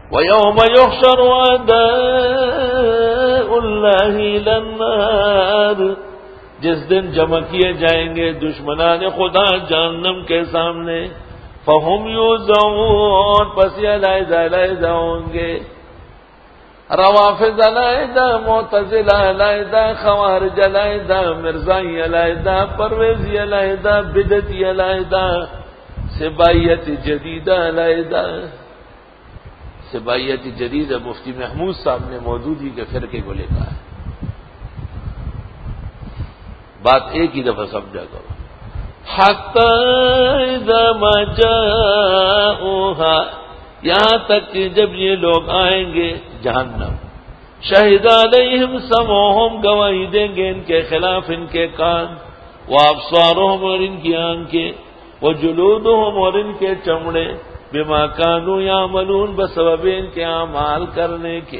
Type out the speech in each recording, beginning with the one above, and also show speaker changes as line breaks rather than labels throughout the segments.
وَيَوْمَ يُحْشَرُ أَعْدَاءُ اللَّهِ إِلَى النَّارِ، جس دن جمع کیے جائیں گے دشمنان خدا جہنم کے سامنے، فَهُمْ يُوزَعُونَ، پس یہ علیحدہ علیحدہ ہوں گے، روافض علیحدہ، معتزلہ علیحدہ، خوارج علیحدہ، مرزائی علیحدہ، پرویزی علیحدہ، بدعتی علیحدہ، سبائیت جدیدہ علیحدہ۔ سبائیت جدید مفتی محمود صاحب نے مودودی کے فرقے کو لکھا ہے۔ بات ایک ہی دفعہ سمجھا کرو۔ حتی اذا ما جاؤوها، یہاں تک کہ جب یہ لوگ آئیں گے جہنم، شہد علیہم سمعہم، گواہی دیں گے ان کے خلاف ان کے کان، وابصارہم، اور ان کی آنکھیں، وجلودہم، اور ان کے چمڑے، بما کانوا یعملون، بسبب ان کے اعمال کرنے کے،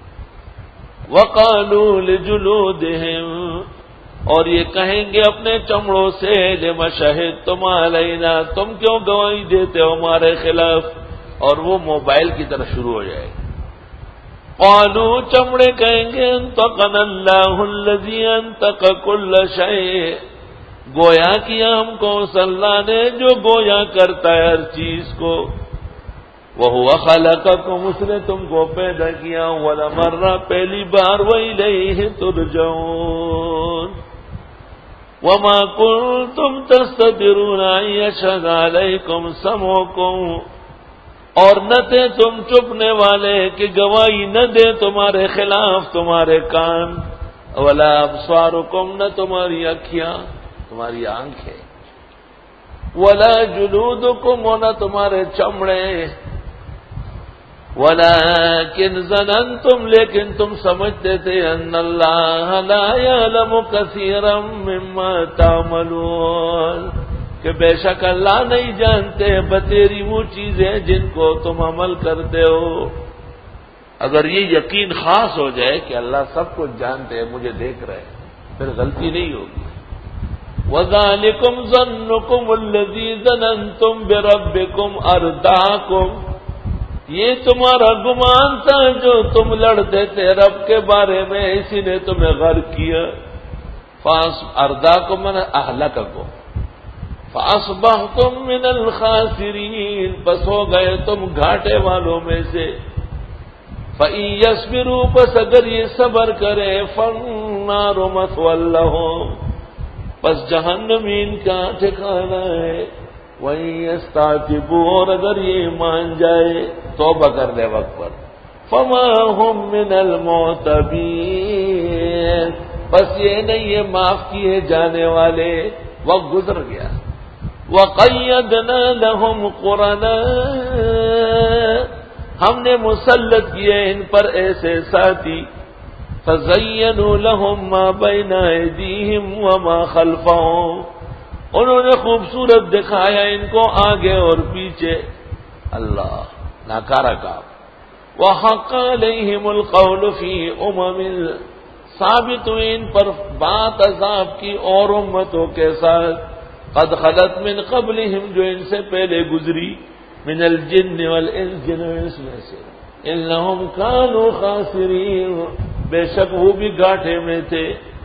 وقالوا لجلودہم، اور یہ کہیں گے اپنے چمڑوں سے، لم شہدتم علینا، تم کیوں گواہی دیتے ہو ہمارے خلاف، اور وہ موبائل کی طرف شروع ہو جائے گا۔ قالوا، چمڑے کہیں گے، انطقنا اللہ الذی انطق کل شیء، گویا کیا ہم کو اس اللہ نے جو گویا کرتا ہے ہر چیز کو، وَهُوَ خَلَقَكُمْ، اس نے تم کو پیدا کیا، اول مرہ، پہلی بار، وَإِلَيْهِ تُرْجَعُونَ، وَمَا كُنتُمْ تَسْتَتِرُونَ أَن يَشْهَدَ عَلَيْكُمْ سَمْعُكُمْ، اور نہ تھے تم چپنے والے کہ گواہی نہ دے تمہارے خلاف تمہارے کان، وَلَا أَبْصَارُكُمْ، نہ تمہاری اکھیاں، تمہاری آنکھیں، وَلَا جُلُودُكُمْ، اور نہ تمہارے چمڑے، وَلَٰكِنْ ظَنَنْتُمْ، لیکن تم سمجھتے تھے، أَنَّ اللَّهَ لَا يَعْلَمُ كَثِيرًا مِّمَّا تَعْمَلُونَ، کہ بے شک اللہ نہیں جانتے بتیری وہ چیزیں جن کو تم عمل کرتے ہو۔ اگر یہ یقین خاص ہو جائے کہ اللہ سب کچھ جانتے ہیں، مجھے دیکھ رہے ہیں، پھر غلطی نہیں ہوگی۔ وَذَلِكُمْ ظَنُّكُمُ الَّذِي ظَنَنْتُمْ بِرَبِّكُمْ أَرْدَاكُمْ، یہ تمہارا گمان تھا جو تم لڑتے تھے رب کے بارے میں، اسی نے تمہیں غرق کیا۔ أَرْدَاكُمْ مَنَ أَهْلَكَكُمْ، فَأَصْبَحْتُمْ مِنَ الْخَاسِرِينَ، پس ہو گئے تم گھاٹے والوں میں سے۔ فَإِن يَصْبِرُوا، پس اگر یہ صبر کرے، فَالنَّارُ مَثْوًى لَهُمْ، پس جہنم ان کا ٹھکانہ ہے۔ وَإِن يَسْتَعْتِبُوا، اور اگر یہ مان جائے توبہ کرنے وقت پر، فَمَا هُمْ مِنَ الْمُعْتَبِينَ، بس یہ نہیں یہ معاف کیے جانے والے، وقت گزر گیا۔ وَقَيَّدْنَا لَهُمْ قُرَنَاءَ، ہم نے مسلط کیے ان پر ایسے ساتھی، فَزَيَّنُوا لَهُم مَّا بَيْنَ أَيْدِيهِمْ وَمَا خَلْفَهُمْ، انہوں نے خوبصورت دکھایا ان کو آگے اور پیچھے۔ اللہ ناکارہ کام۔ وَحَقَّ عَلَيْهِمُ الْقَوْلُ فِي أُمَمٍ، ثابت ہوئی ان پر بات عذاب کی اور امتوں کے ساتھ، قد خلت من قبلہم، جو ان سے پہلے گزری، من الجن والانس، جن و انس میں سے، انہم کانوا خاسرین، بے شک وہ بھی گھاٹے میں تھے۔